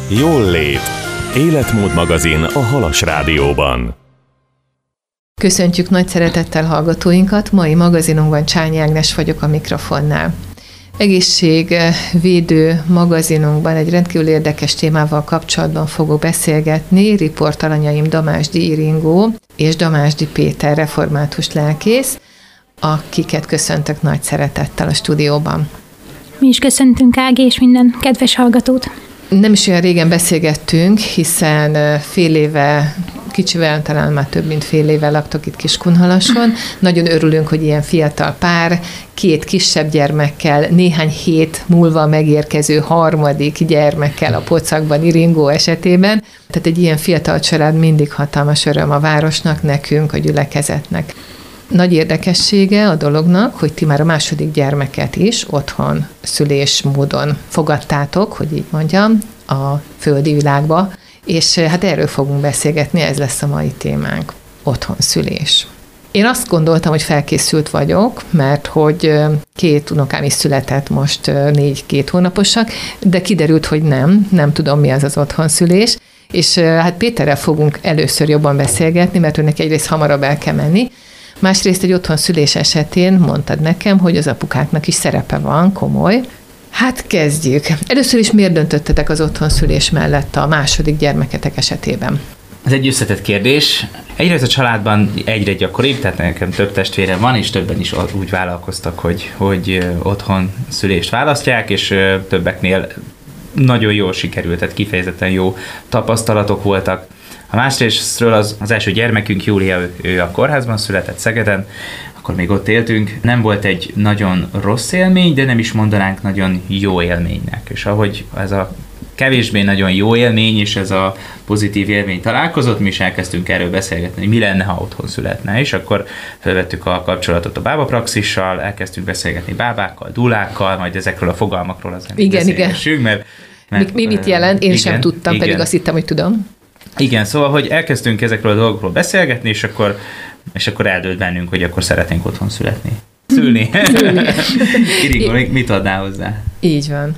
Jól lét. Életmód magazin a Halas Rádióban. Köszöntjük nagy szeretettel hallgatóinkat, mai magazinunkban Csányi Ágnes vagyok a mikrofonnál. Egészségvédő magazinunkban egy rendkívül érdekes témával kapcsolatban fogok beszélgetni riportalanyaim Damásdi Iringó és Damásdi Péter református lelkész, akiket köszöntök nagy szeretettel a stúdióban. Mi is köszöntünk, Ági, és minden kedves hallgatót. Nem is olyan régen beszélgettünk, hiszen fél éve, kicsivel, talán már több mint fél éve laktok itt Kiskunhalason. Nagyon örülünk, hogy ilyen fiatal pár, 2 kisebb gyermekkel, néhány hét múlva megérkező harmadik gyermekkel a pocakban, Iringó esetében. Tehát egy ilyen fiatal család mindig hatalmas öröm a városnak, nekünk, a gyülekezetnek. Nagy érdekessége a dolognak, hogy ti már a második gyermeket is otthon szülés módon fogadtátok, hogy így mondjam, a földi világba, és hát erről fogunk beszélgetni, ez lesz a mai témánk, otthon szülés. Én azt gondoltam, hogy felkészült vagyok, mert hogy 2 unokám is született most 4-2 hónaposak, de kiderült, hogy nem tudom, mi az otthonszülés, és hát Péterrel fogunk először jobban beszélgetni, mert őnek egyrészt hamarabb el kell menni, másrészt egy otthonszülés esetén mondtad nekem, hogy az apukáknak is szerepe van, komoly. Hát kezdjük. Először is miért döntöttetek az otthonszülés mellett a második gyermeketek esetében? Ez egy összetett kérdés. Egyrészt a családban egyre gyakoribb, tehát nekem több testvérem van, és többen is úgy vállalkoztak, hogy otthon szülést választják, és többeknél nagyon jól sikerült, tehát kifejezetten jó tapasztalatok voltak. A másrésztről az első gyermekünk, Júlia, ő a kórházban született Szegeden, akkor még ott éltünk. Nem volt egy nagyon rossz élmény, de nem is mondanánk nagyon jó élménynek. És ahogy ez a kevésbé nagyon jó élmény és ez a pozitív élmény találkozott, mi is elkezdtünk erről beszélgetni, hogy mi lenne, ha otthon születne, és akkor felvettük a kapcsolatot a bábapraxissal, elkezdtünk beszélgetni bábákkal, dúlákkal, majd ezekről a fogalmakról azért beszélgessünk, mert mi mit jelent? Én sem tudtam, pedig azt hittem, hogy tudom. Igen, szóval, hogy elkezdtünk ezekről a dolgokról beszélgetni, és akkor eldőlt bennünk, hogy akkor szeretnénk otthon születni. Szülni. Iringó, mit adnál hozzá? Így van.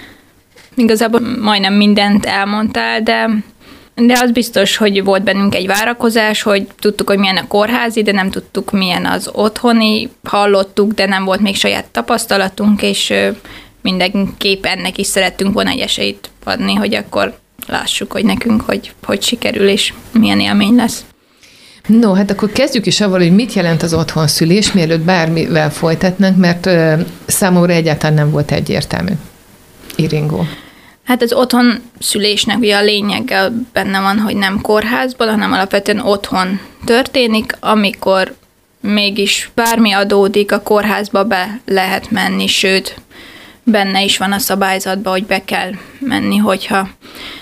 Igazából majdnem mindent elmondtál, de az biztos, hogy volt bennünk egy várakozás, hogy tudtuk, hogy milyen a kórházi, de nem tudtuk, milyen az otthoni. Hallottuk, de nem volt még saját tapasztalatunk, és mindenképp ennek is szerettünk volna egy esélyt adni, hogy akkor lássuk, hogy nekünk hogy sikerül, és milyen élmény lesz. No, hát akkor kezdjük is avval, hogy mit jelent az otthonszülés, mielőtt bármivel folytatnánk, mert számomra egyáltalán nem volt egyértelmű. Iringó. Hát az otthonszülésnek ugye a lényege benne van, hogy nem kórházban, hanem alapvetően otthon történik, amikor mégis bármi adódik, a kórházba be lehet menni, sőt, benne is van a szabályzatban, hogy be kell menni, hogyha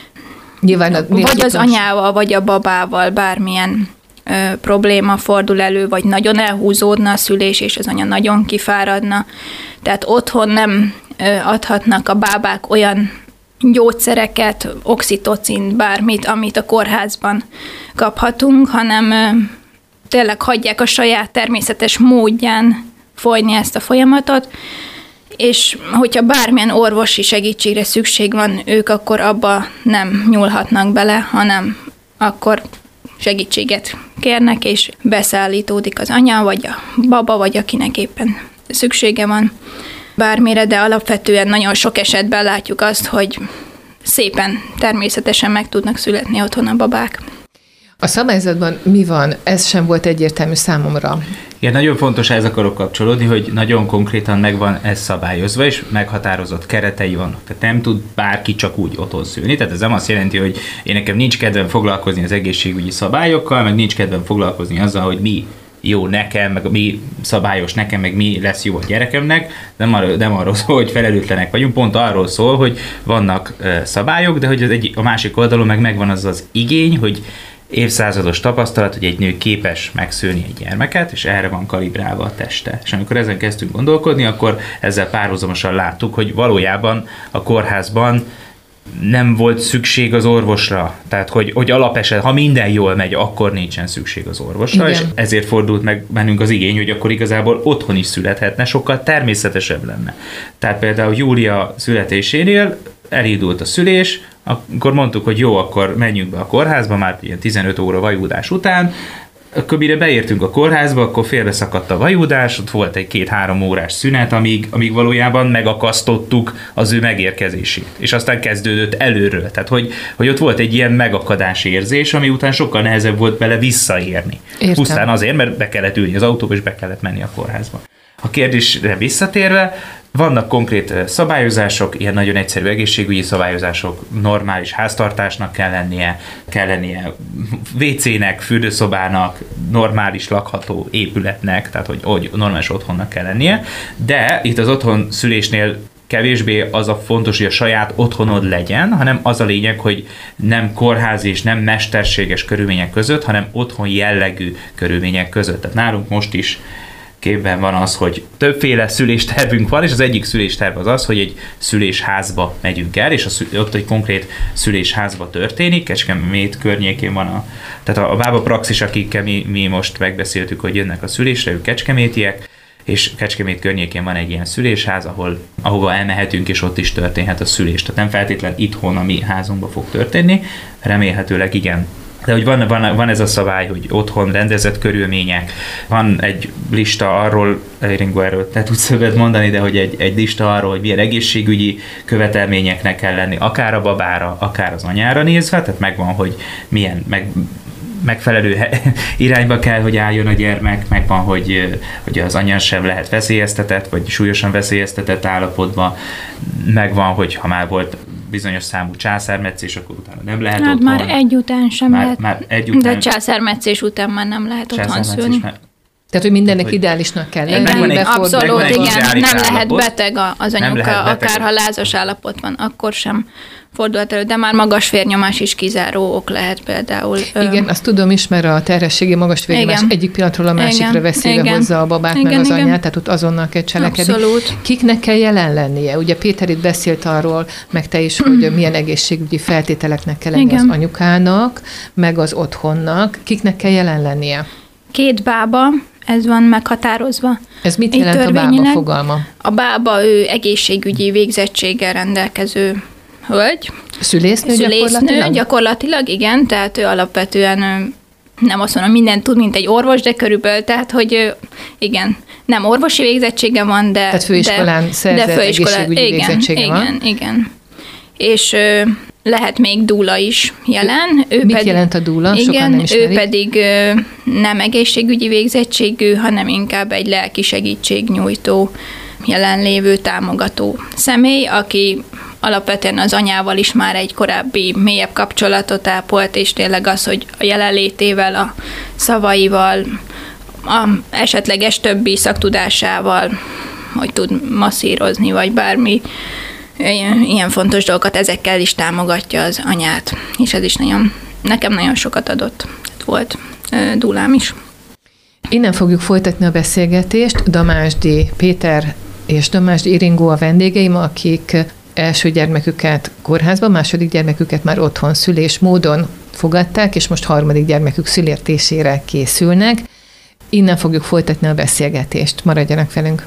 vagy az anyával, vagy a babával bármilyen probléma fordul elő, vagy nagyon elhúzódna a szülés, és az anya nagyon kifáradna. Tehát otthon nem adhatnak a bábák olyan gyógyszereket, oxitocint, bármit, amit a kórházban kaphatunk, hanem tényleg hagyják a saját természetes módján folyni ezt a folyamatot, és hogyha bármilyen orvosi segítségre szükség van, ők akkor abba nem nyúlhatnak bele, hanem akkor segítséget kérnek, és beszállítódik az anya, vagy a baba, vagy akinek éppen szüksége van bármire, de alapvetően nagyon sok esetben látjuk azt, hogy szépen, természetesen meg tudnak születni otthon a babák. A szabályzatban mi van? Ez sem volt egyértelmű számomra. Igen, nagyon fontos, ehhez akarok kapcsolódni, hogy nagyon konkrétan megvan ez szabályozva, és meghatározott keretei vannak. Tehát nem tud bárki csak úgy otthon szülni. Tehát ez nem azt jelenti, hogy én nekem nincs kedvem foglalkozni az egészségügyi szabályokkal, meg nincs kedvem foglalkozni azzal, hogy mi jó nekem, meg mi szabályos nekem, meg mi lesz jó a gyerekemnek. Nem arról szól, hogy felelőtlenek vagyunk, pont arról szól, hogy vannak szabályok, de hogy a másik oldalon meg megvan az igény, hogy évszázados tapasztalat, hogy egy nő képes megszülni egy gyermeket, és erre van kalibrálva a teste. És amikor ezen kezdtünk gondolkodni, akkor ezzel párhuzamosan láttuk, hogy valójában a kórházban nem volt szükség az orvosra. Tehát, hogy alapeset, ha minden jól megy, akkor nincsen szükség az orvosra, igen. És ezért fordult meg bennünk az igény, hogy akkor igazából otthon is születhetne, sokkal természetesebb lenne. Tehát például Júlia születésénél elindult a szülés, akkor mondtuk, hogy jó, akkor menjünk be a kórházba, már ilyen 15 óra vajúdás után, akkor mire beértünk a kórházba, akkor félbeszakadt a vajúdás, ott volt egy 2-3 órás szünet, amíg valójában megakasztottuk az ő megérkezését. És aztán kezdődött előről. Tehát, hogy ott volt egy ilyen megakadás érzés, ami után sokkal nehezebb volt bele visszaérni. Értem. Pusztán azért, mert be kellett ülni az autóba, és be kellett menni a kórházba. A kérdésre visszatérve, vannak konkrét szabályozások, ilyen nagyon egyszerű egészségügyi szabályozások, normális háztartásnak kell lennie WC-nek, fürdőszobának, normális lakható épületnek, tehát hogy normális otthonnak kell lennie, de itt az otthon szülésnél kevésbé az a fontos, hogy a saját otthonod legyen, hanem az a lényeg, hogy nem kórházi és nem mesterséges körülmények között, hanem otthon jellegű körülmények között. Tehát nálunk most is képben van az, hogy többféle szüléstervünk van, és az egyik szülésterv az, hogy egy szülésházba megyünk el, és ott egy konkrét szülésházba történik, Kecskemét környékén van tehát a bába praxis, akikkel mi most megbeszéltük, hogy jönnek a szülésre, ők kecskemétiek, és Kecskemét környékén van egy ilyen szülésház, ahova elmehetünk, és ott is történhet a szülés. Tehát nem feltétlen itthon a mi házunkba fog történni, remélhetőleg igen. De hogy van ez a szabály, hogy otthon rendezett körülmények, van egy lista arról, Ringo erről te tudsz többet mondani, de hogy egy lista arról, hogy milyen egészségügyi követelményeknek kell lenni, akár a babára, akár az anyára nézve, tehát megvan, hogy milyen megfelelő irányba kell, hogy álljon a gyermek, megvan, hogy az anya sem lehet veszélyeztetett, vagy súlyosan veszélyeztetett állapotban, megvan, hogy ha már volt bizonyos számú császármetszés, akkor utána nem lehet otthon. Már egy után sem lehet, már egy után, de császármetszés után már nem lehet otthon szülni. Tehát, hogy mindennek ideálisnak kell lenni. Abszolút, igen, nem lehet beteg az anyuka, akár ha lázas állapot van, akkor sem fordulhat elő, de már magas vérnyomás is kizáró ok lehet például. Igen, azt tudom is, mert a terhességi magas vérnyomás egyik pillanatról a másikra veszélybe hozza a babát, meg az anyát, tehát ott azonnal kell cselekedni. Abszolút. Kiknek kell jelen lennie? Ugye Péter itt beszélt arról, meg te is, hogy milyen egészségügyi feltételeknek kell lenni az anyukának, meg az otthonnak. Kiknek kell jelen lennie? 2 bába, ez van meghatározva. Ez mit jelent a bába fogalma? A bába ő egészségügyi végzettséggel rendelkező hölgy. Szülésznő gyakorlatilag, igen, tehát ő alapvetően nem azt mondom, mindent tud, mint egy orvos, de körülbelül, tehát, hogy igen, nem orvosi végzettsége van, de... Tehát főiskolán szerzett egészségügyi végzettsége van. Igen. És lehet még dúla is jelen. Mit jelent a dúla? Sokan nem ismerik. Ő pedig nem egészségügyi végzettségű, hanem inkább egy lelki segítségnyújtó, jelenlévő, támogató személy, aki alapvetően az anyával is már egy korábbi mélyebb kapcsolatot ápolt, és tényleg az, hogy a jelenlétével, a szavaival, a esetleges többi szaktudásával, hogy tud masszírozni, vagy bármi ilyen fontos dolgokat, ezekkel is támogatja az anyát. És ez is nekem nagyon sokat adott. Volt dúlám is. Innen fogjuk folytatni a beszélgetést. Damásdi Péter és Damásdi Iringó a vendégeim, akik első gyermeküket kórházban, második gyermeküket már otthon szülés módon fogadták, és most harmadik gyermekük születésére készülnek. Innen fogjuk folytatni a beszélgetést. Maradjanak velünk!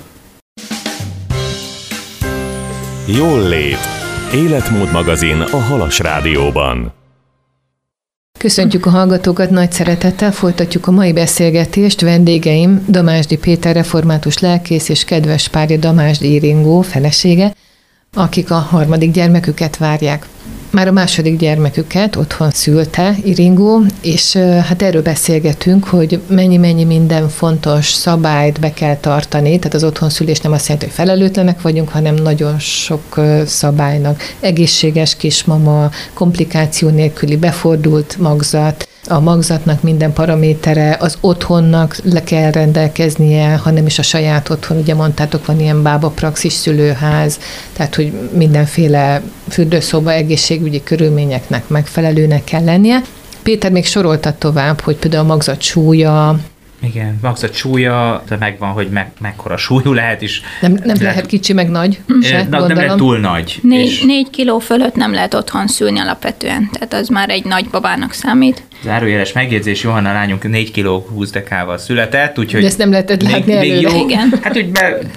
Jól lét. Életmód magazin a Halas Rádióban. Köszöntjük a hallgatókat nagy szeretettel, folytatjuk a mai beszélgetést. Vendégeim Damásdi Péter református lelkész és kedves párja Damásdi Iringó felesége, akik a harmadik gyermeküket várják. Már a második gyermeküket otthon szülte Iringó, és hát erről beszélgetünk, hogy mennyi minden fontos szabályt be kell tartani, tehát az otthonszülés nem azt jelenti, hogy felelőtlenek vagyunk, hanem nagyon sok szabálynak. Egészséges kismama, komplikáció nélküli befordult magzat, a magzatnak minden paramétere, az otthonnak le kell rendelkeznie, hanem is a saját otthon, ugye mondtátok, van ilyen bábapraxis szülőház, tehát hogy mindenféle fürdőszoba egészségügyi körülményeknek megfelelőnek kell lennie. Péter még sorolta tovább, hogy például a magzat súlya, Igen, max a súlya, de megvan, hogy mekkora súlyú lehet is. Nem lehet kicsi, meg nagy se, nem lehet túl nagy. 4 kiló fölött nem lehet otthon szülni alapvetően, tehát az már egy nagy babának számít. Zárójeles megjegyzés, Johanna lányunk 4 kiló 20 dekával született, úgyhogy... De ezt nem lehetett látni előre. Jó, igen. Hát úgy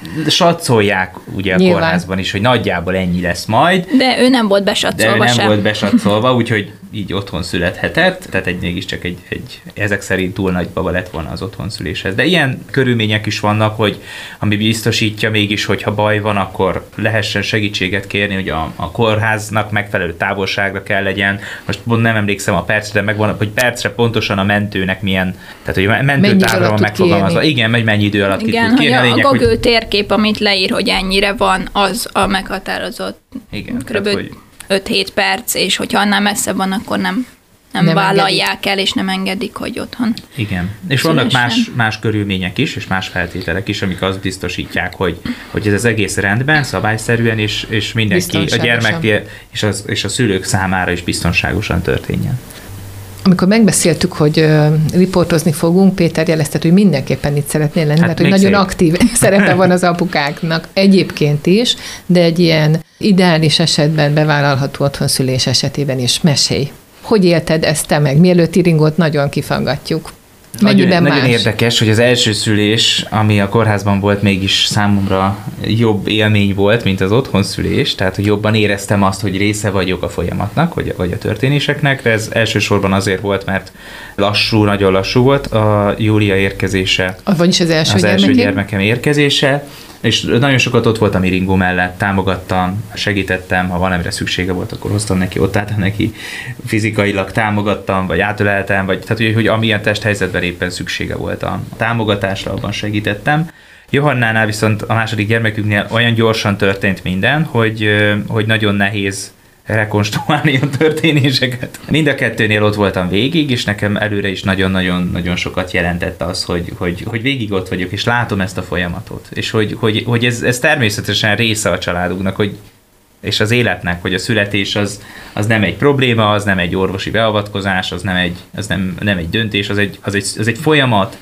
satszolják ugye a kórházban is, hogy nagyjából ennyi lesz majd. De ő nem volt besatszolva sem. Volt besatszolva, úgyhogy így otthon születhetett, tehát mégiscsak egy ezek szerint túl nagy baba lett volna az otthon szüléshez. De ilyen körülmények is vannak, hogy ami biztosítja mégis, hogyha baj van, akkor lehessen segítséget kérni, hogy a kórháznak megfelelő távolságra kell legyen. Most nem emlékszem a percre, de megvan, hogy percre pontosan a mentőnek milyen, tehát hogy a mentőtávra van megfogalmazva. Igen, mennyi idő alatt ki tud kérni. A Google térkép, amit leír, hogy ennyire van, az a meghatározott kb. 5-7 perc, és hogyha annál messze van, akkor nem vállalják el, és nem engedik, hogy otthon. Igen. És vannak más körülmények is, és más feltételek is, amik azt biztosítják, hogy ez az egész rendben, szabályszerűen, és mindenki, a gyermek és a szülők számára is biztonságosan történjen. Amikor megbeszéltük, hogy riportozni fogunk, Péter jelezte, hogy mindenképpen itt szeretnél lenni, mert hogy nagyon aktív szerepe van az apukáknak egyébként is, de egy ilyen ideális esetben bevállalható otthonszülés esetében is. Mesélj! Hogy élted ezt te meg? Mielőtt Iringót nagyon kifaggatjuk. Nagyon érdekes, hogy az első szülés, ami a kórházban volt, mégis számomra jobb élmény volt, mint az otthonszülés, tehát hogy jobban éreztem azt, hogy része vagyok a folyamatnak, vagy a történéseknek, de ez elsősorban azért volt, mert nagyon lassú volt a Júlia érkezése. Vagyis az első gyermekem érkezése, és nagyon sokat ott voltam Iringó mellett, támogattam, segítettem, ha valamire szüksége volt, akkor hoztam neki, ott álltam neki, fizikailag támogattam, vagy átöleltem, vagy tehát, hogy amilyen testhelyzetben éppen szüksége volt a támogatásra, abban segítettem. Johannánál viszont a második gyermekünknél olyan gyorsan történt minden, hogy nagyon nehéz rekonstruálni a történéseket. Mind a kettőnél ott voltam végig, és nekem előre is nagyon-nagyon sokat jelentett az, hogy végig ott vagyok, és látom ezt a folyamatot. És hogy ez természetesen része a családunknak, és az életnek, hogy a születés az nem egy probléma, az nem egy orvosi beavatkozás, az nem egy döntés, az egy folyamat,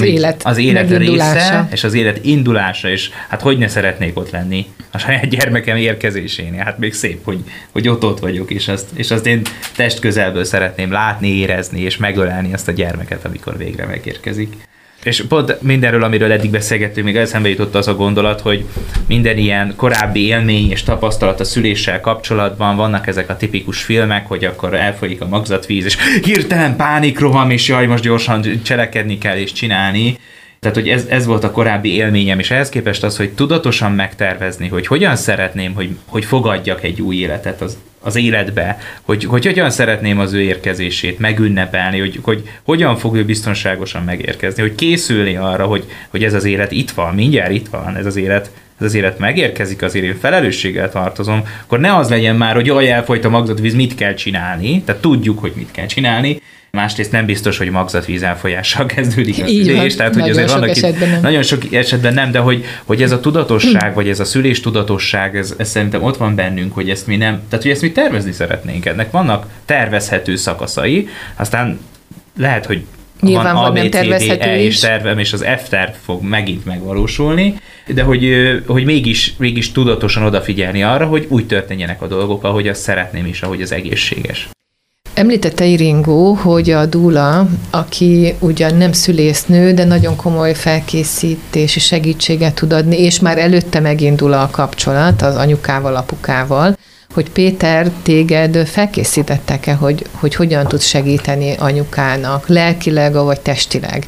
az élet része, és az élet indulása, és hát hogy ne szeretnék ott lenni a saját gyermekem érkezésénél. Hát még szép, hogy ott vagyok, és azt én testközelből szeretném látni, érezni, és megölelni azt a gyermeket, amikor végre megérkezik. És pont mindenről, amiről eddig beszélgettünk, még eszembe jutott az a gondolat, hogy minden ilyen korábbi élmény és tapasztalat a szüléssel kapcsolatban vannak ezek a tipikus filmek, hogy akkor elfolyik a magzatvíz, és hirtelen pánikroham, és jaj, most gyorsan cselekedni kell és csinálni. Tehát, hogy ez volt a korábbi élményem, és ehhez képest az, hogy tudatosan megtervezni, hogy hogyan szeretném, hogy fogadjak egy új életet az életbe, hogy hogyan szeretném az ő érkezését megünnepelni, hogy hogyan fog ő biztonságosan megérkezni, hogy készülni arra, hogy ez az élet itt van, mindjárt itt van, ez az élet megérkezik, azért én felelősséggel tartozom, akkor ne az legyen már, hogy jaj, elfolyt a magzatvíz, mit kell csinálni, tehát tudjuk, hogy mit kell csinálni. Másrészt nem biztos, hogy magzatvíz elfolyással kezdődik a szülés, tehát hogy azért vannak itt, nagyon sok esetben nem, de hogy ez a tudatosság, vagy ez a szülés tudatosság, ez szerintem ott van bennünk, hogy ezt mi nem, tehát hogy ezt mi tervezni szeretnénk. Ennek vannak tervezhető szakaszai, aztán lehet, hogy nyilván van A, nem B, C, D, E és tervem, és az F terv fog megint megvalósulni, de hogy mégis tudatosan odafigyelni arra, hogy úgy történjenek a dolgok, ahogy azt szeretném is, ahogy az egészséges. Említette Iringó, hogy a dúla, aki ugyan nem szülésznő, de nagyon komoly felkészítési segítséget tud adni, és már előtte megindul a kapcsolat az anyukával, apukával, hogy Péter, téged felkészítettek-e, hogy hogyan tudsz segíteni anyukának, lelkileg vagy testileg?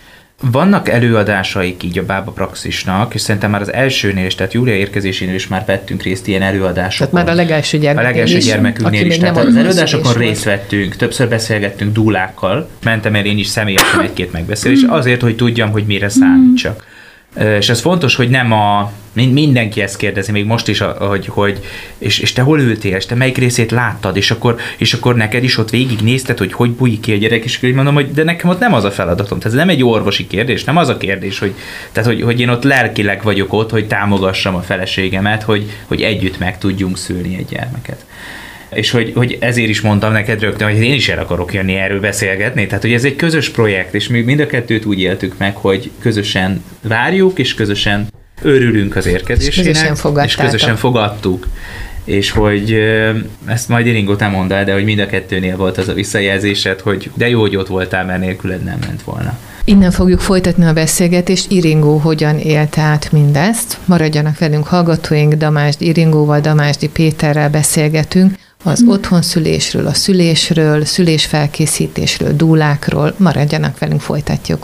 Vannak előadásaik így a Bába Praxisnak, és szerintem már az elsőnél is, tehát Júlia érkezésénél is már vettünk részt ilyen előadásokon. Tehát már a legelső gyermekünknél is. Tehát az előadásokon részt vettünk, többször beszélgettünk dúlákkal, mentem el én is személyesen egy-két megbeszélés, azért, hogy tudjam, hogy mire számítsak. És ez fontos, hogy nem mindenki ezt kérdezi, még most is, hogy és te hol ültél, és te melyik részét láttad, és akkor neked is ott végignézted, hogy bújik ki a gyerek, és akkor mondom, hogy de nekem ott nem az a feladatom, tehát ez nem egy orvosi kérdés, nem az a kérdés, hogy én ott lelkileg vagyok ott, hogy támogassam a feleségemet, hogy együtt meg tudjunk szülni egy gyermeket. És hogy ezért is mondtam neked rögtön, hogy én is el akarok jönni erről beszélgetni. Tehát, hogy ez egy közös projekt, és mi mind a kettőt úgy éltük meg, hogy közösen várjuk, és közösen örülünk az érkezésének, és közösen fogadtuk. És hogy ezt majd Iringo, te mondd el, de hogy mind a kettőnél volt az a visszajelzésed, hogy de jó, hogy ott voltál, mert nélküled nem ment volna. Innen fogjuk folytatni a beszélgetést. Iringo hogyan élte át mindezt? Maradjanak velünk hallgatóink, Damásdi Iringóval, Damásdi Péterrel beszélgetünk az otthonszülésről, a szülésről, szülésfelkészítésről, dúlákról. Maradjanak velünk, folytatjuk.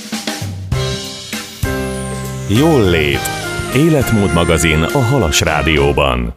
Jól lét. Életmód magazin a Halas Rádióban.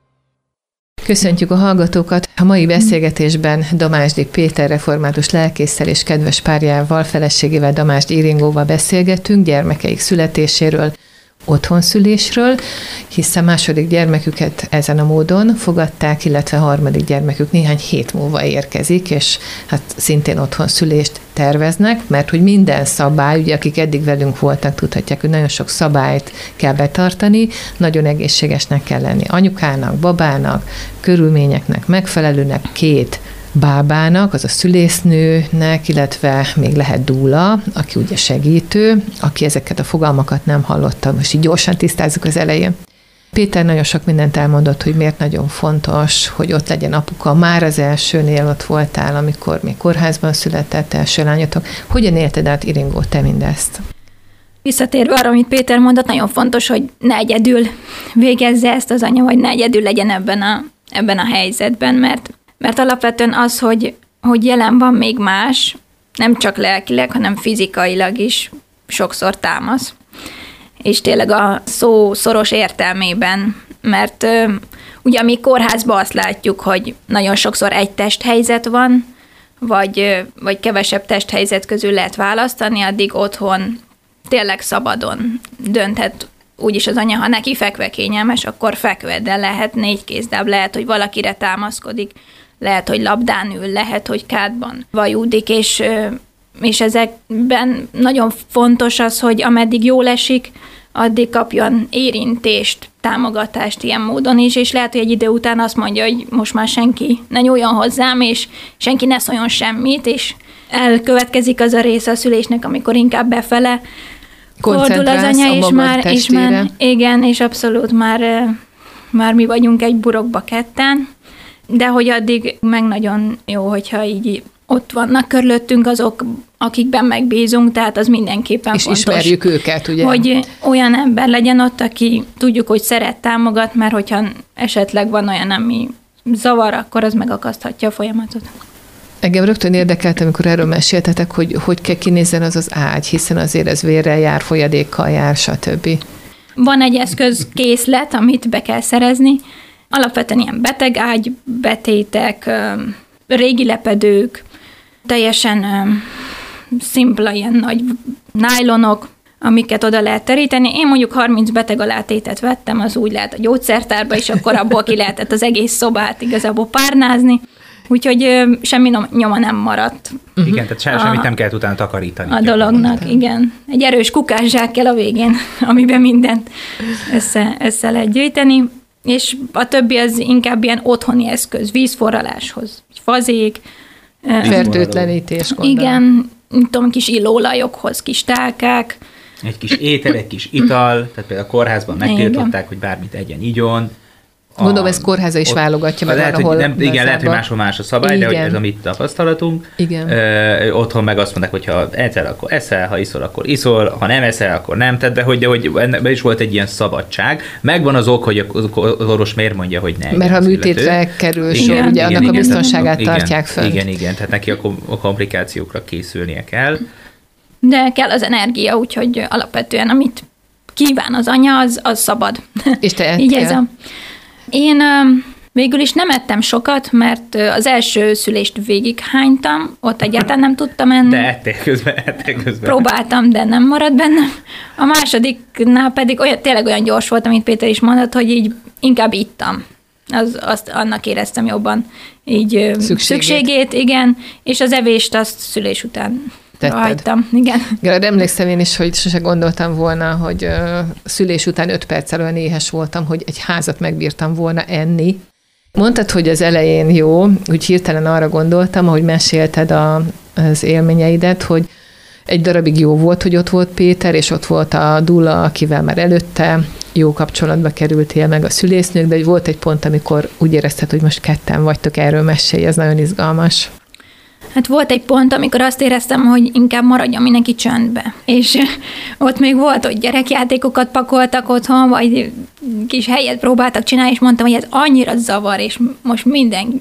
Köszöntjük a hallgatókat! A mai beszélgetésben Damásdi Péter református lelkésszel és kedves párjával, feleségével, Damásdi Iringóval beszélgetünk gyermekeik születéséről, otthonszülésről, hiszen második gyermeküket ezen a módon fogadták, illetve harmadik gyermekük néhány hét múlva érkezik, és hát szintén otthonszülést terveznek, mert hogy minden szabály, ugye akik eddig velünk voltak, tudhatják, hogy nagyon sok szabályt kell betartani, nagyon egészségesnek kell lenni anyukának, babának, körülményeknek megfelelőnek, 2 bábának, az a szülésznőnek, illetve még lehet dúla, aki ugye segítő, aki ezeket a fogalmakat nem hallotta. Most így gyorsan tisztázzuk az elején. Péter nagyon sok mindent elmondott, hogy miért nagyon fontos, hogy ott legyen apuka. Már az elsőnél ott voltál, amikor még kórházban született első lányotok. Hogyan élted át, Iringó, te mindezt? Visszatérve arra, amit Péter mondott, nagyon fontos, hogy ne egyedül végezze ezt az anya, vagy ne egyedül legyen ebben a helyzetben, mert alapvetően az, hogy jelen van még más, nem csak lelkileg, hanem fizikailag is sokszor támasz. És tényleg a szó szoros értelmében, mert ugye mi kórházban azt látjuk, hogy nagyon sokszor egy testhelyzet van, vagy kevesebb testhelyzet közül lehet választani, addig otthon tényleg szabadon dönthet úgyis az anya, ha neki fekve kényelmes, akkor fekve, de lehet 4 kézláb, lehet, hogy valakire támaszkodik, lehet, hogy labdán ül, lehet, hogy kádban vajúdik, és ezekben nagyon fontos az, hogy ameddig jól esik, addig kapjon érintést, támogatást ilyen módon is, és lehet, hogy egy idő után azt mondja, hogy most már senki ne nyúljon hozzám, és senki ne szóljon semmit, és elkövetkezik az a része a szülésnek, amikor inkább befele fordul az anya, és már igen, és abszolút már mi vagyunk egy burokba ketten, de hogy addig meg nagyon jó, hogyha így ott vannak körülöttünk azok, akikben megbízunk, tehát az mindenképpen és fontos. És ismerjük őket, ugye? Hogy olyan ember legyen ott, aki tudjuk, hogy szeret, támogat, mert hogyha esetleg van olyan, ami zavar, akkor az megakaszthatja a folyamatot. Engem rögtön érdekelt, amikor erről meséltetek, hogy kell kinézzen az az ágy, hiszen azért ez vérrel jár, folyadékkal jár, stb. Van egy eszközkészlet, amit be kell szerezni. Alapvetően ilyen betegágy, betétek, régi lepedők, teljesen szimpla ilyen nagy nájlonok, amiket oda lehet teríteni. Én mondjuk 30 beteg alátétet vettem, az úgy lehet a gyógyszertárba, és akkor abból ki lehetett az egész szobát igazából párnázni. Úgyhogy semmi nyoma nem maradt. Igen, tehát semmit nem kellett utána takarítani. A dolognak, igen. Egy erős kukászsák kell a végén, amiben mindent össze lehet gyűjteni. És a többi az inkább ilyen otthoni eszköz, vízforraláshoz, fazék. Fertőtlenítés, gondolom. Igen, tudom, kis illóolajokhoz, kis tálkák. Egy kis étel, egy kis ital, tehát például a kórházban megtiltották, hogy bármit egyen, igyon. Gondolom, ez kórháza is válogatja meg lehet, ahol nem, igen, lehet, hogy máshol más a szabály, igen. De hogy ez a mi tapasztalatunk. Igen. Otthon meg azt mondták, hogy ha eszel, akkor eszel, ha iszol, akkor iszol, ha nem eszel, akkor nem. Tehát, de hogy ennek is volt egy ilyen szabadság. Megvan az ok, hogy az orvos miért mondja, hogy ne. Mert ha műtétre kerül sor, ugye annak a biztonságát tartják föl. Igen, tehát neki a komplikációkra készülnie kell. De kell az energia, úgyhogy alapvetően amit kíván az anya, az szabad. És te ettél? Így ez Én végül is nem ettem sokat, mert az első szülést végighánytam, ott egyáltalán nem tudtam enni. De ettél közben. Próbáltam, de nem maradt bennem. A másodiknál pedig tényleg olyan gyors volt, amit Péter is mondott, hogy így inkább ittam. Azt annak éreztem jobban így szükségét, igen, és az evést azt szülés után hagytam, igen. Igen, emlékszem én is, hogy sose gondoltam volna, hogy szülés után 5 perccel olyan éhes voltam, hogy egy házat megbírtam volna enni, Mondtad, hogy az elején jó, úgy hirtelen arra gondoltam, ahogy mesélted az élményeidet, hogy egy darabig jó volt, hogy ott volt Péter, és ott volt a Dula, akivel már előtte jó kapcsolatba kerültél meg a szülésznők, de volt egy pont, amikor úgy érezted, hogy most ketten vagytok, erről mesélj, ez nagyon izgalmas. Hát volt egy pont, amikor azt éreztem, hogy inkább maradjon mindenki csöndbe. És ott még volt, hogy gyerekjátékokat pakoltak otthon, vagy kis helyet próbáltak csinálni, és mondtam, hogy ez annyira zavar, és most mindenki.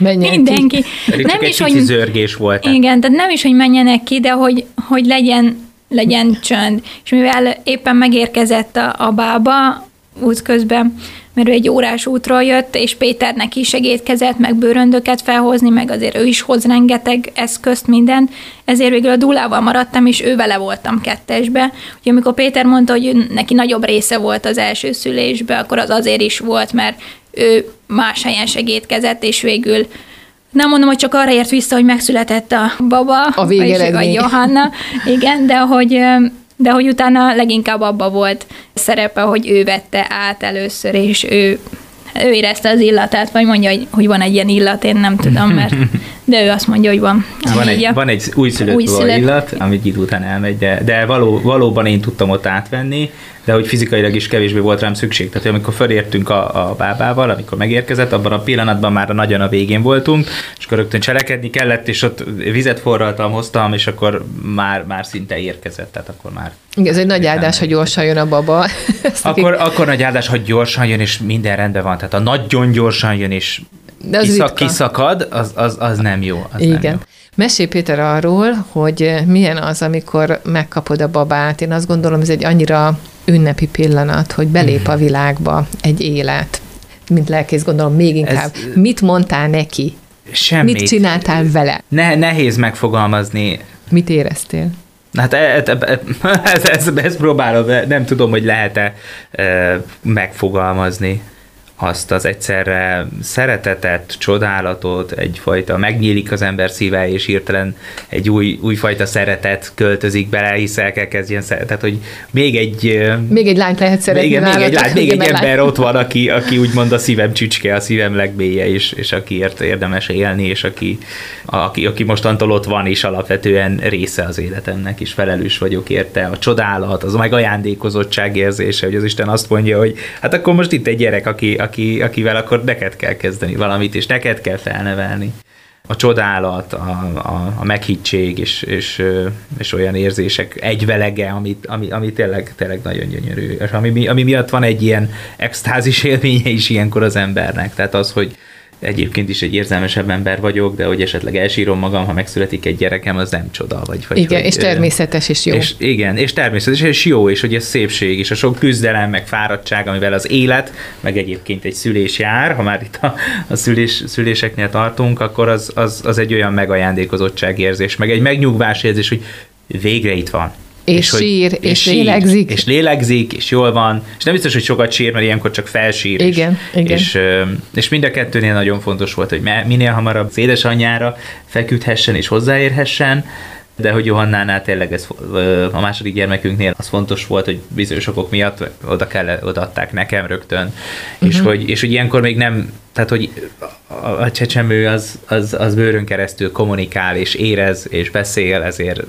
Nem is, hogy zörgés volt. Igen, tehát nem is, hogy menjenek ki, de hogy legyen csönd. És mivel éppen megérkezett a bába útközben, mert ő egy órás útról jött, és Péter neki segítkezett, meg bőröndöket felhozni, meg azért ő is hoz rengeteg eszközt, mindent, ezért végül a Dulával maradtam, és ő vele voltam kettesbe. Úgyhogy amikor Péter mondta, hogy neki nagyobb része volt az első szülésbe, akkor az azért is volt, mert ő más helyen segítkezett, és végül nem mondom, hogy csak arra ért vissza, hogy megszületett a baba, a végeredmény. A Johanna, igen, de hogy utána leginkább abba volt szerepe, hogy ő vette át először, és ő érezte az illatát, vagy mondja, hogy van egy ilyen illat, én nem tudom, de ő azt mondja, hogy van. Van egy újszülött illat, amit idő után elmegy, de valóban én tudtam ott átvenni, de hogy fizikailag is kevésbé volt rám szükség. Tehát amikor felértünk a bábával, amikor megérkezett, abban a pillanatban már nagyon a végén voltunk, és akkor rögtön cselekedni kellett, és ott vizet forraltam, hoztam, és akkor már szinte érkezett, tehát akkor már... Ez egy nagy áldás, hogy gyorsan jön a baba. Akkor nagy áldás, hogy gyorsan jön, és minden rendben van. Tehát a nagyon gyorsan jön, és kiszakad, az nem jó. Igen. Nem jó. Mesélj, Péter, arról, hogy milyen az, amikor megkapod a babát. Én azt gondolom, ez egy annyira ünnepi pillanat, hogy belép a világba egy élet. Mint lelkész, gondolom még inkább. Mit mondtál neki? Semmit. Mit csináltál vele? Nehéz megfogalmazni. Mit éreztél? Hát ezt próbálom, nem tudom, hogy lehet-e megfogalmazni azt az egyszerre szeretetet, csodálatot, egyfajta megnyílik az ember szíve, és hirtelen egy újfajta szeretet költözik bele, hisz el kell kezdjen szeretet, hogy még egy lányt lehet szeretni. Még egy ember ott van, aki úgymond a szívem csücske, a szívem legbélye, és akiért érdemes élni, és aki mostantól ott van, és alapvetően része az életemnek, és felelős vagyok érte. A csodálat, az meg ajándékozottság érzése, hogy az Isten azt mondja, hogy hát akkor most itt egy gyerek, akivel akkor neked kell kezdeni valamit, és neked kell felnevelni. A csodálat, a meghittség, és olyan érzések egyvelege, ami tényleg nagyon gyönyörű. És ami miatt van egy ilyen extázis élménye is ilyenkor az embernek. Tehát az, hogy egyébként is egy érzelmesebb ember vagyok, de hogy esetleg elsírom magam, ha megszületik egy gyerekem, az nem csoda. Igen, és természetes és jó. És természetes és jó, és hogy ez szépség, és a sok küzdelem, meg fáradtság, amivel az élet, meg egyébként egy szülés jár, ha már itt a szüléseknél tartunk, akkor az egy olyan megajándékozottságérzés, meg egy megnyugvás érzés, hogy végre itt van. És sír, és lélegzik. És lélegzik, és jól van. És nem biztos, hogy sokat sír, mert ilyenkor csak felsír. Igen. És mind a kettőnél nagyon fontos volt, hogy minél hamarabb az édesanyjára feküdhessen és hozzáérhessen, de hogy Johannánál tényleg ez a második gyermekünknél az fontos volt, hogy bizonyos okok miatt odaadták nekem rögtön, és hogy ilyenkor még nem, tehát hogy a csecsemő az bőrön keresztül kommunikál, és érez, és beszél, ezért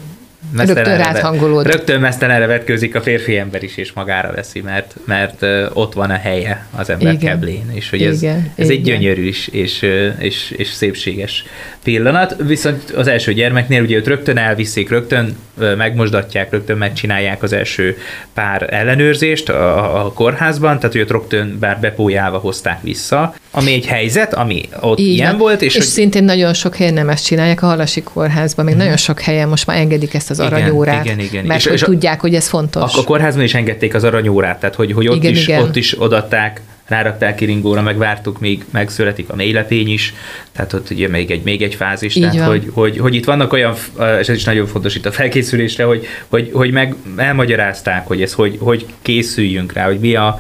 rögtön mesztelenre vetkőzik a férfi ember is, és magára veszi, mert ott van a helye az ember keblén, és hogy ez egy gyönyörű és szépséges pillanat, viszont az első gyermeknél ugye őt rögtön elviszik, rögtön megmosdatják, rögtön megcsinálják az első pár ellenőrzést a kórházban, tehát hogy ott rögtön bár bepójálva hozták vissza, ami egy helyzet, ami ott ilyen volt. És szintén nagyon sok helyen nem ezt csinálják, a Halasi kórházban, még nagyon sok helyen most már engedik ezt az aranyórát, igen. mert hogy tudják, hogy ez fontos. A kórházban is engedték az aranyórát, tehát hogy ott is odaadták, rárakták kiringóra, megvártuk, még megszületik a mélylepény is, tehát ott ugye még egy fázis, tehát hogy itt vannak olyan, és ez is nagyon fontos itt a felkészülésre, hogy meg elmagyarázták, hogy ez hogy készüljünk rá, hogy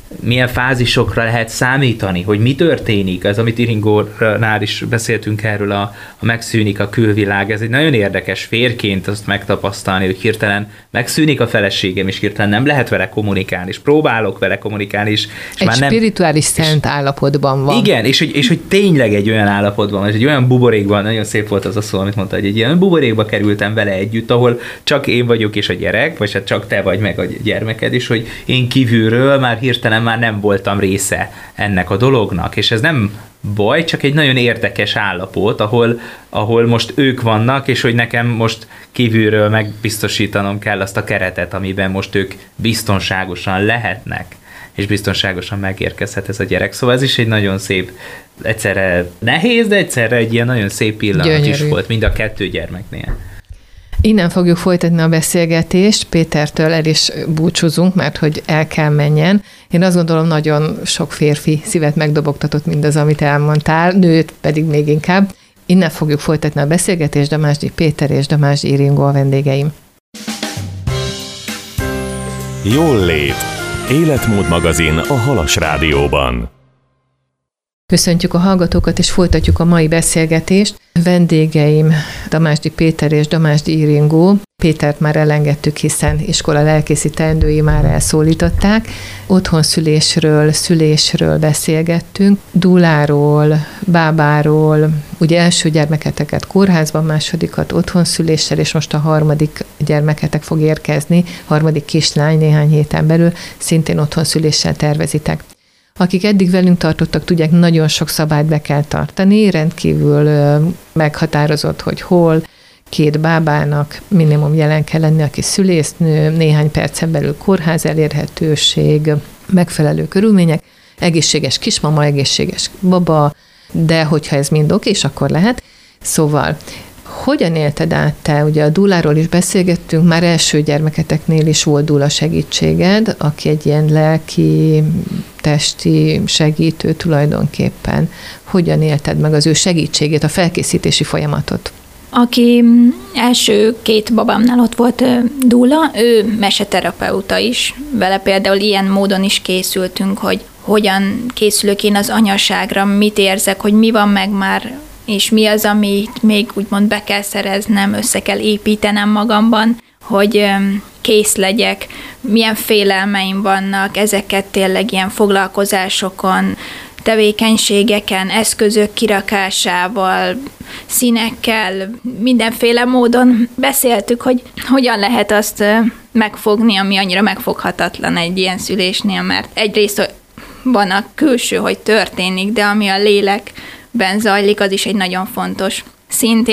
milyen fázisokra lehet számítani, hogy mi történik, az, amit Iringónál is beszéltünk erről, a megszűnik a külvilág, ez egy nagyon érdekes férként azt megtapasztalni, hogy hirtelen megszűnik a feleségem, és hirtelen nem lehet vele kommunikálni, és próbálok vele kommunikálni, és egy már nem... spirituális szent állapotban van. Igen, és hogy tényleg egy olyan állapotban van, és egy olyan buborékban, nagyon szép volt az a szó, amit mondta, hogy egy ilyen buborékba kerültem vele együtt, ahol csak én vagyok és a gyerek, vagy hát csak te vagy meg a gyermeked, és hogy én kívülről már hirtelen már nem voltam része ennek a dolognak, és ez nem baj, csak egy nagyon érdekes állapot, ahol most ők vannak, és hogy nekem most kívülről megbiztosítanom kell azt a keretet, amiben most ők biztonságosan lehetnek, és biztonságosan megérkezhet ez a gyerek. Szóval ez is egy nagyon szép, egyszerre nehéz, de egyszerre egy ilyen nagyon szép pillanat gyönyörű is volt mind a 2 gyermeknél. Innen fogjuk folytatni a beszélgetést, Pétertől el is búcsúzunk, mert hogy el kell menjen. Én azt gondolom, nagyon sok férfi szívet megdobogtatott mindaz, amit elmondtál, nőt pedig még inkább. Innen fogjuk folytatni a beszélgetést, Damásdi Péter és Damásdi Iringó a vendégeim. Jól lét. Életmód magazin a Halas Rádióban. Köszöntjük a hallgatókat, és folytatjuk a mai beszélgetést. Vendégeim Damásdi Péter és Damásdi Iringó. Pétert már elengedtük, hiszen iskola lelkészi teendői már elszólították. Szülésről beszélgettünk, dúláról, bábáról, ugye első gyermeketeket kórházban, másodikat otthonszüléssel, és most a harmadik gyermeketek fog érkezni, harmadik kislány néhány héten belül, szintén otthonszüléssel tervezitek. Akik eddig velünk tartottak, tudják, nagyon sok szabályt be kell tartani, rendkívül meghatározott, hogy hol, 2 bábának minimum jelen kell lenni, aki szülésznő, néhány percen belül kórház elérhetőség, megfelelő körülmények, egészséges kismama, egészséges baba, de hogyha ez mind oké, és akkor lehet. Szóval, hogyan élted át te? Ugye a dúláról is beszélgettünk, már első gyermeketeknél is volt dúla segítséged, aki egy ilyen lelki, testi segítő tulajdonképpen. Hogyan élted meg az ő segítségét, a felkészítési folyamatot? Aki első 2 babámnál ott volt dúla, ő meseterapeuta is. Vele például ilyen módon is készültünk, hogy hogyan készülök én az anyaságra, mit érzek, hogy mi van meg már, és mi az, amit még úgymond be kell szereznem, össze kell építenem magamban, hogy kész legyek, milyen félelmeim vannak, ezeket tényleg ilyen foglalkozásokon, tevékenységeken, eszközök kirakásával, színekkel, mindenféle módon beszéltük, hogy hogyan lehet azt megfogni, ami annyira megfoghatatlan egy ilyen szülésnél, mert egyrészt van a külső, hogy történik, de ami a lélekben zajlik, az is egy nagyon fontos szint,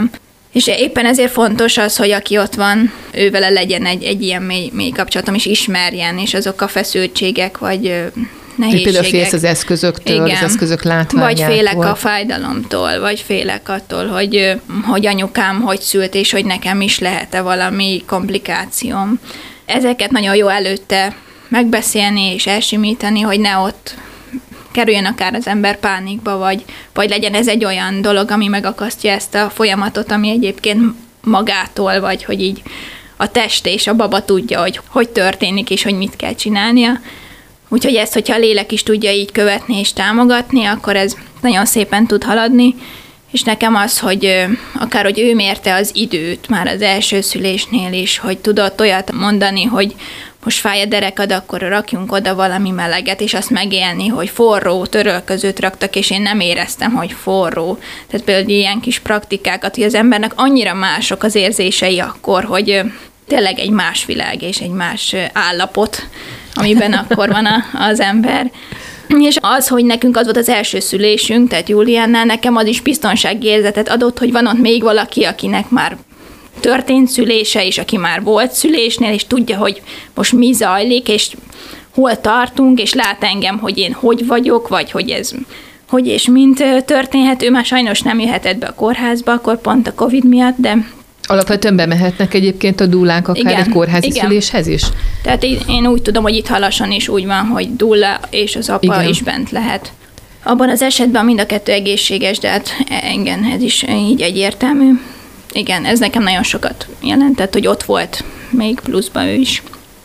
és éppen ezért fontos az, hogy aki ott van, ővele legyen egy ilyen mély kapcsolatom, és ismerjen, és azok a feszültségek, vagy nehézségek. Például félsz az eszközöktől, igen, az eszközök látványától. Vagy félek a fájdalomtól, vagy félek attól, hogy anyukám hogy szült, és hogy nekem is lehet-e valami komplikációm. Ezeket nagyon jó előtte megbeszélni és elsimítani, hogy ne ott kerüljön akár az ember pánikba, vagy legyen ez egy olyan dolog, ami megakasztja ezt a folyamatot, ami egyébként magától, vagy hogy így a test és a baba tudja, hogy történik, és hogy mit kell csinálnia. Úgyhogy ezt, hogyha a lélek is tudja így követni és támogatni, akkor ez nagyon szépen tud haladni, és nekem az, hogy akár, hogy ő mérte az időt már az első szülésnél is, hogy tudott olyat mondani, hogy most fáj a derekad, akkor rakjunk oda valami meleget, és azt megélni, hogy forró törölközőt raktak, és én nem éreztem, hogy forró. Tehát például ilyen kis praktikákat, hogy az embernek annyira mások az érzései akkor, hogy tényleg egy más világ és egy más állapot, amiben akkor van az ember. És az, hogy nekünk az volt az első szülésünk, tehát Júliánnál, nekem az is biztonsági érzetet adott, hogy van ott még valaki, akinek már történt szülése, és aki már volt szülésnél, és tudja, hogy most mi zajlik, és hol tartunk, és lát engem, hogy én hogy vagyok, vagy hogy ez hogy és mint történhet. Ő már sajnos nem jöhetett be a kórházba, akkor pont a Covid miatt, de alapvetően bemehetnek egyébként a dúlák akár igen, egy kórházi szüléshez is? Tehát én úgy tudom, hogy itt Halason is úgy van, hogy dúla és az apa igen. is bent lehet. Abban az esetben mind a 2 egészséges, de hát igen, ez is így egyértelmű. Igen, ez nekem nagyon sokat jelentett, hogy ott volt még pluszban ő is.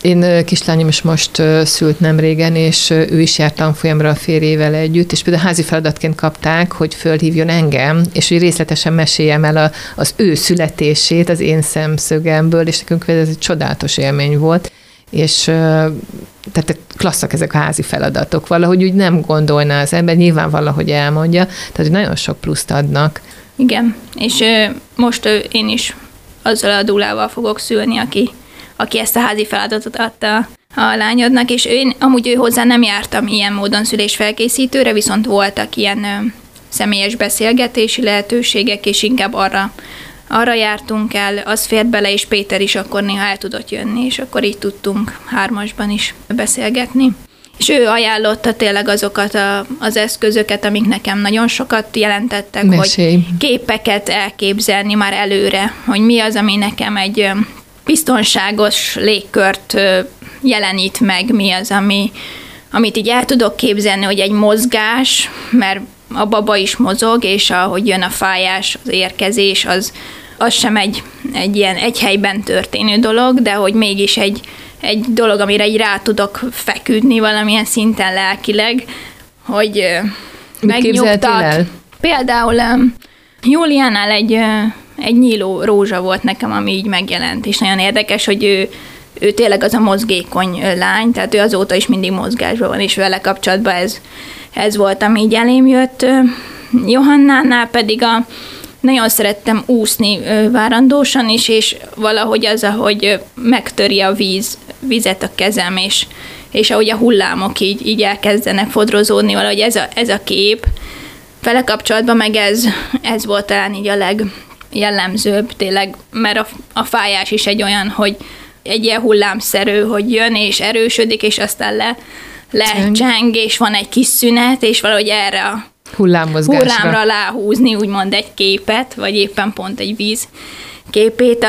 Én kislányom is most szült nemrégen, és ő is járt tanfolyamra a férjével együtt, és például házi feladatként kapták, hogy fölhívjon engem, és hogy részletesen meséljem el az ő születését az én szemszögemből, és nekünk ez egy csodálatos élmény volt, és tehát klasszak ezek a házi feladatok. Valahogy úgy nem gondolná az ember, nyilván valahogy elmondja, tehát nagyon sok pluszt adnak. Igen, és most én is azzal a Dulával fogok szülni, aki ezt a házi feladatot adta a lányodnak, és amúgy ő hozzá nem jártam ilyen módon szülésfelkészítőre, viszont voltak ilyen személyes beszélgetési lehetőségek, és inkább arra jártunk el, az fért bele, és Péter is akkor néha el tudott jönni, és akkor így tudtunk 3-asban is beszélgetni. És ő ajánlotta tényleg azokat az eszközöket, amik nekem nagyon sokat jelentettek, Mesélj. hogy képeket elképzelni már előre, hogy mi az, ami nekem egy biztonságos légkört jelenít meg, mi az, amit így el tudok képzelni, hogy egy mozgás, mert a baba is mozog, és ahogy jön a fájás, az érkezés, az sem egy ilyen egy helyben történő dolog, de hogy mégis egy dolog, amire így rá tudok feküdni valamilyen szinten lelkileg, hogy megnyugtat. Például Júliánál egy nyíló rózsa volt nekem, ami így megjelent, és nagyon érdekes, hogy ő tényleg az a mozgékony lány, tehát ő azóta is mindig mozgásban van, és vele kapcsolatban ez volt, ami így elém jött. Johannánál pedig nagyon szerettem úszni várandósan is, és valahogy az, ahogy megtöri a vizet a kezem, és ahogy a hullámok így elkezdenek fodrozódni, valahogy ez a kép. Vele kapcsolatban meg ez volt talán így a legjellemzőbb tényleg, mert a fájás is egy olyan, hogy egy ilyen hullámszerű, hogy jön és erősödik, és aztán lecseng, és van egy kis szünet, és valahogy erre a hullámra láhúzni, úgymond egy képet, vagy éppen pont egy víz képét,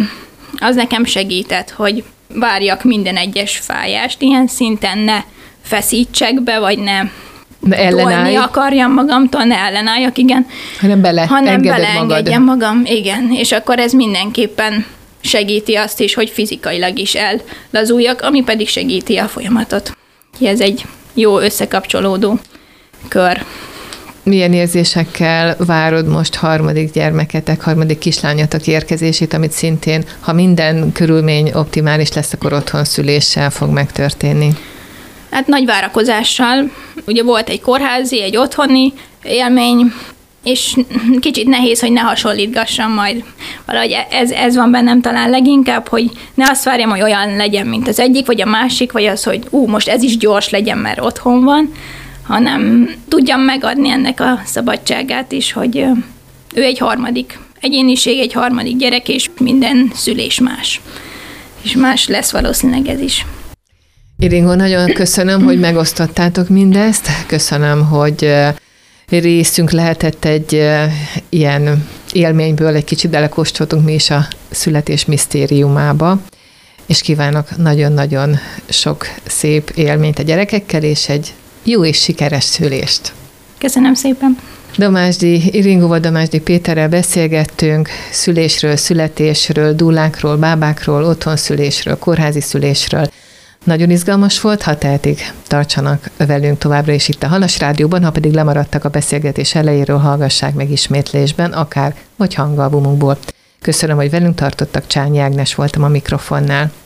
az nekem segített, hogy várjak minden egyes fájást, ilyen szinten ne feszítsek be, vagy ne tolni akarjam magamtól, ne ellenálljak, igen. Hanem beleengedjem magam, igen. És akkor ez mindenképpen segíti azt is, hogy fizikailag is ellazuljak, ami pedig segíti a folyamatot. Ez egy jó összekapcsolódó kör. Milyen érzésekkel várod most harmadik kislányotok érkezését, amit szintén, ha minden körülmény optimális lesz, akkor otthon szüléssel fog megtörténni? Hát nagy várakozással. Ugye volt egy kórházi, egy otthoni élmény, és kicsit nehéz, hogy ne hasonlítgassam majd. Valahogy ez van bennem talán leginkább, hogy ne azt várjam, hogy olyan legyen, mint az egyik, vagy a másik, vagy az, hogy most ez is gyors legyen, mert otthon van, hanem tudjam megadni ennek a szabadságát is, hogy ő egy harmadik egyéniség, egy harmadik gyerek, és minden szülés más. És más lesz valószínűleg ez is. Iringo, nagyon köszönöm, hogy megosztottátok mindezt. Köszönöm, hogy részünk lehetett egy ilyen élményből, egy kicsit belekóstoltunk mi is a születés misztériumába, és kívánok nagyon-nagyon sok szép élményt a gyerekekkel, és egy jó és sikeres szülést. Köszönöm szépen! Iringóval, Domásdi Péterrel beszélgettünk szülésről, születésről, dullákról, bábákról, otthonszülésről, kórházi szülésről. Nagyon izgalmas volt, ha tehetik, tartsanak velünk továbbra is itt a Halas Rádióban, ha pedig lemaradtak a beszélgetés elejéről, hallgassák meg ismétlésben, akár vagy hangalbumunkból. Köszönöm, hogy velünk tartottak, Csányi Ágnes voltam a mikrofonnál.